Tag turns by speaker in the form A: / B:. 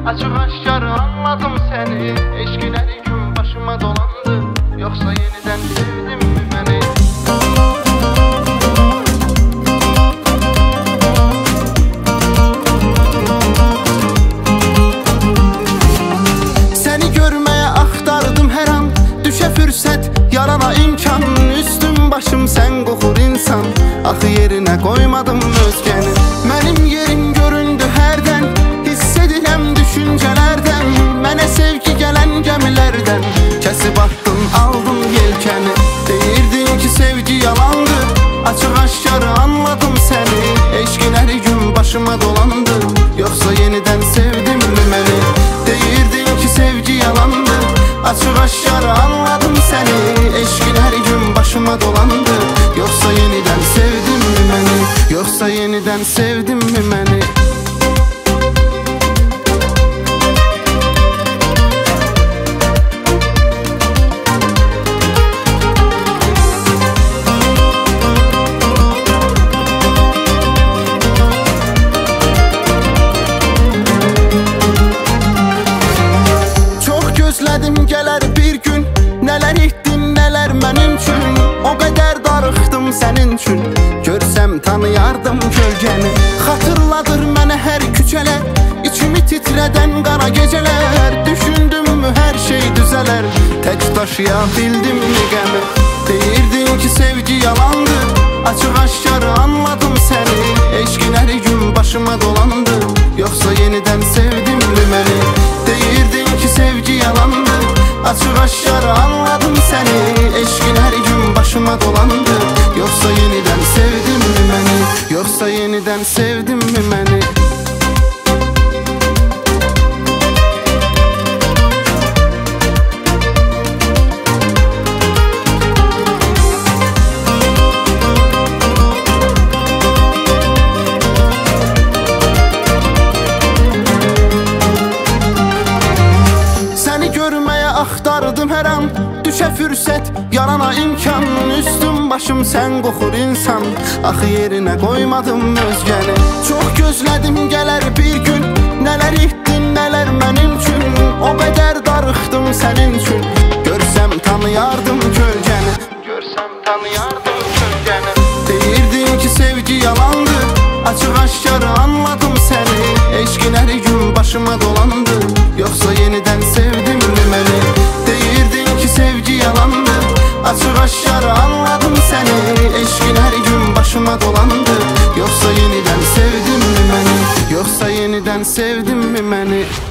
A: Açıq aşkar anladım səni. Eşqləri gün başıma dolandı. Yoxsa yenidən sevdin mi məni? Səni görməyə axtardım hər an. Düşə fürsət, yarana imkan. Üstüm başım sən qoxur insan. Axı yerinə qoymadım özgəni. Mənim yerim göründü hərdən. Hiss edirəm düşüncələrdən. Mənə sevgi gələn gəmilərdən. Kəsib attın, aldın yelkəni. Deyirdin ki sevgi yalandı. Açıq aşkar anladım səni. Eşqləri gün başıma dolandı. Yoxsa yenidən sevdin mi məni? Deyirdin ki sevgi yalandı. Açıq aşkar anladım səni. Eşqləri gün başıma dolandı. Yoxsa yenidən sevdin mi məni? Yoxsa yenidən sevdin mi məni? Gözlədim gələr bir gün. Nələr etdin, nələr mənim üçün. O qədər darıxdım sənin üçün. Görsəm tanıyardım kölgəni. Xatırladır mənə hər küçələr. İçimi titrədən qara gecələr. Düşündümmü hər şey düzələr. Tək daşıya bildimmi qəmi? Deyirdin ki sevgi yalandı. Açıq aşkar anladım səni. Eşqləri gün başıma dolandı. Yoxsa yenidən sevdinmi məni? Deyirdin ki sevgi yalandı. Açıq aşkar anladım səni. Eşqin hər gün başıma dolandı. Yoxsa yenidən sevdin mi məni? Yoxsa yenidən sevdin mi məni? Axtardım hər an, düşə fürsət, yarana imkan. Üstüm başım sən qoxur insan. Axı yerinə qoymadım özgəni. Çox gözlədim gələr bir gün. Nələr etdin, nələr mənim üçün. O qədər darıxdım sənin üçün. Görsəm tanıyardım kölgəni. Görsəm tanıyardım kölgəni. Deyirdin ki sevgi yalandı. Açıq aşkar anladım səni. Eşqləri gün başıma dolandı. Yoxsa yenidən sevdin mi məni? Deyirdin ki sevgi yalandı. Açıq aşkar anladım səni. Eşqin hər gün başıma dolandı. Yoxsa yenidən sevdin mi məni? Yoxsa yenidən sevdin mi məni?